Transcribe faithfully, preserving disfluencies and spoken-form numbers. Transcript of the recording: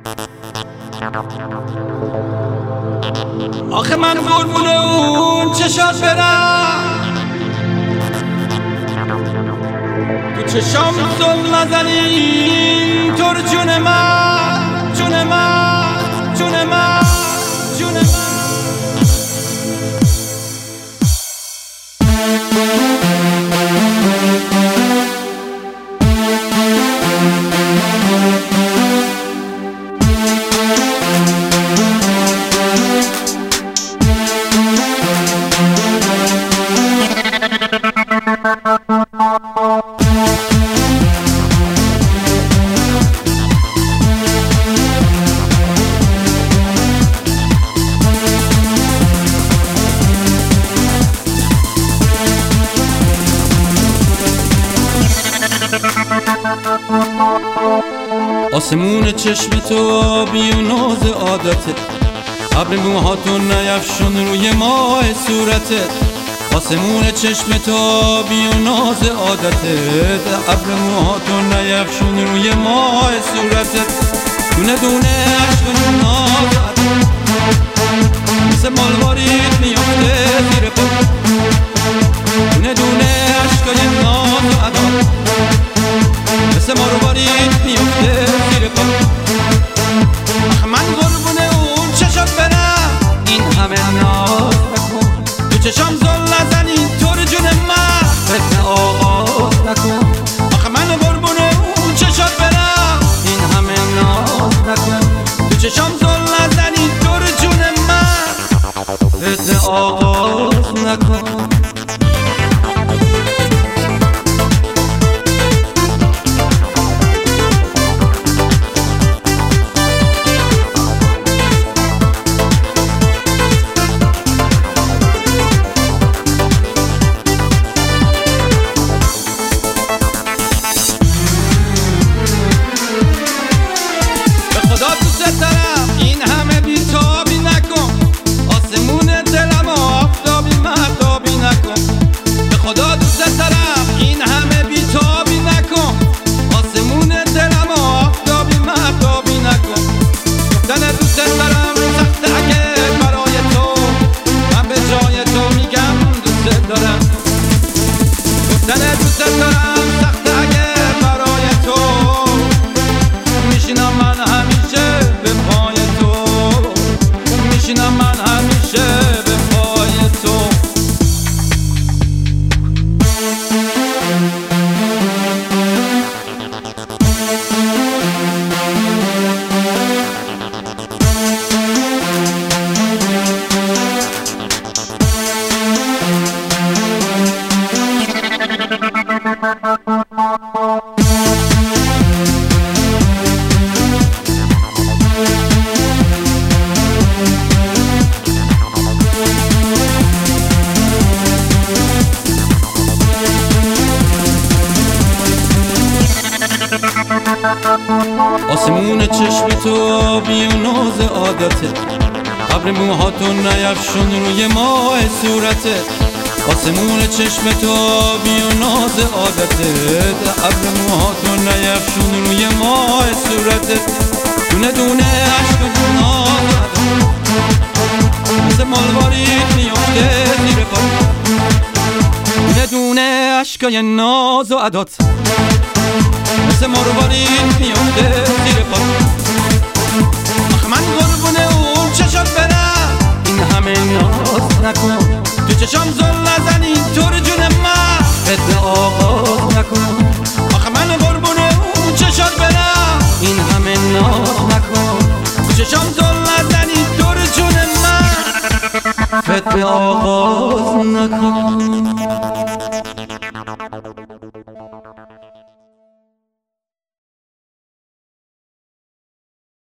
آخه من قربون اون چشات برم، تو چشام زل نزنی طور جون من، جون من، جون من، جون من. آسمون چشم تو آبی و ناز عادتت، ابر موهاتو نیفشون روی ماه صورتت. آسمون چشم تو آبی و ناز عادتت، ابر موهاتو نیفشون روی ماه صورتت. دونه دونه عشق و نازت مثل مالوارید میافته زیر پا، دونه دونه عشقای ناز و عدات مثل مالوارید میافته زیر پا. من قربون اون چشات برم، این همه ناز نکن، تو چشام زل نزنی طور جون من، فتنه آغاز نکن. آخه من قربون اون چشات برم، این همه ناز نکن، تو چشام زل نزنی طور جون من، فتنه آغاز نکن. این همه بیتابی نکن، آسمون دلم آفتابی مهتابی نکن. به خدا دوست دارم، این همه بیتابی نکن، آسمون دلم آفتابی مهتابی نکن. گفتن دوست دارم سخته اگه برای تو، من به جای تو میگم دوست دارم. گفتن دوست دارم سخته اگه برای تو، میشینم من همیشه به پای تو، میشینم من همیشه به پای تو. آسمون چشم تو آبی و ناز عادتت، ابر موهاتو نیفشون روی ماه صورتت. آسمون چشم تو آبی و ناز عادتت، ابر موهاتو نیفشون روی ماه صورتت. دونه دونه عشق و نازت مثل مالوارید میافته زیر پا، دونه دونه عشقای ناز و عدات مثل مروارید میافته زیر پا. آخه من قربون اون چشات برم، این همه ناز نکن، تو چشام زل نزنی طور جون من، فتنه آغاز نکن. آخه من قربون اون چشات برم، این همه ناز نکن، تو چشام زل نزنی طور جون من، فتنه آغاز نکن.